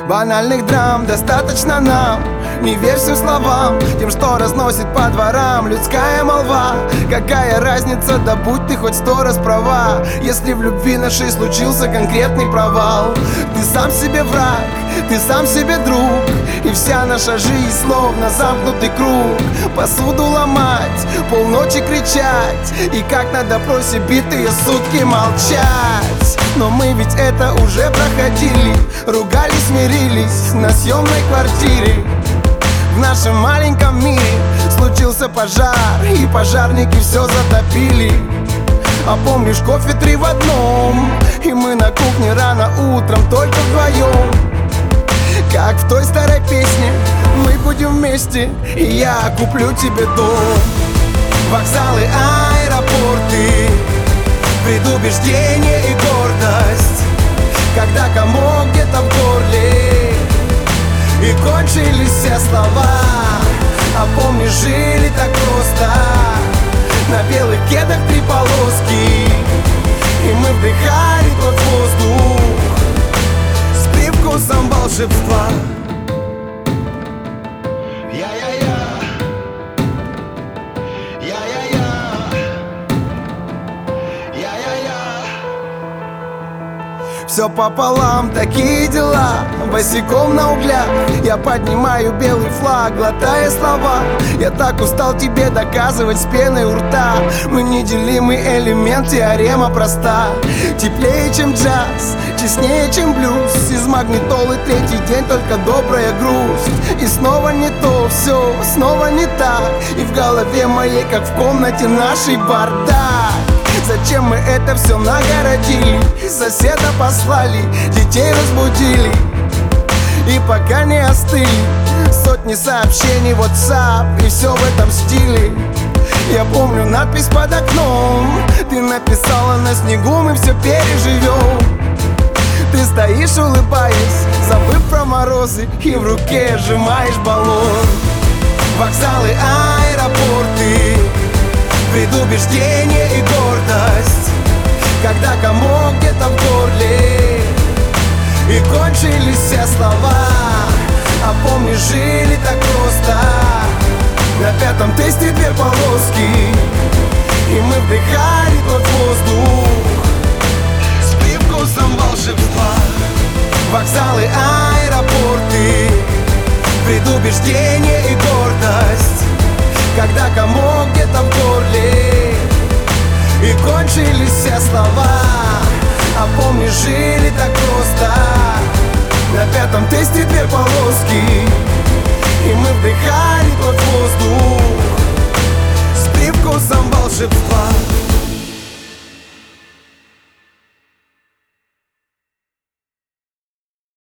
Банальных драм достаточно нам. Не верь всем словам, тем, что разносит по дворам людская молва. Какая разница, да будь ты хоть 100 раз права, если в любви нашей случился конкретный провал. Ты сам себе враг, ты сам себе друг, и вся наша жизнь словно замкнутый круг. Посуду ломать, полночи кричать, и как на допросе битые сутки молчать. Но мы ведь это уже проходили, ругались, смирились на съемной квартире. В нашем маленьком мире случился пожар, и пожарники все затопили. А помнишь, кофе 3 в одном, и мы на кухне рано утром только вдвоем. Как в той старой песне, мы будем вместе, и я куплю тебе дом. Вокзалы, аэропорты, предубеждение и гордость, когда комок где-то в горле и кончились все слова. А помнишь, жили так просто, на белых кедах 3 полоски, и мы вдыхали тот воздух с привкусом волшебства. Все пополам, такие дела, босиком на углях я поднимаю белый флаг, глотая слова. Я так устал тебе доказывать с пеной у рта. Мы неделимый элемент, теорема проста. Теплее, чем джаз, честнее, чем блюз. Из магнитолы 3-й день только добрая грусть. И снова не то, все снова не так, и в голове моей, как в комнате нашей, бардак. Зачем мы это все нагородили? Соседа послали, детей разбудили, и пока не остыли сотни сообщений в WhatsApp, и все в этом стиле. Я помню надпись под окном, ты написала: на снегу мы все переживем. Ты стоишь, улыбаясь, забыв про морозы, и в руке сжимаешь баллон. Вокзалы, аэропорты, предубеждение и гордость, когда комок где-то в горле и кончились все слова. А помнишь, жили так просто, на 5-м тесте 2 полоски, и мы вдыхали тот воздух с привкусом волшебства. Вокзалы, аэропорты, предубеждение и гордость, когда комок где-то в горле и кончились все слова. А помнишь, жили так просто, на 5-м тесте 2 полоски, и мы вдыхали тот воздух с привкусом волшебства.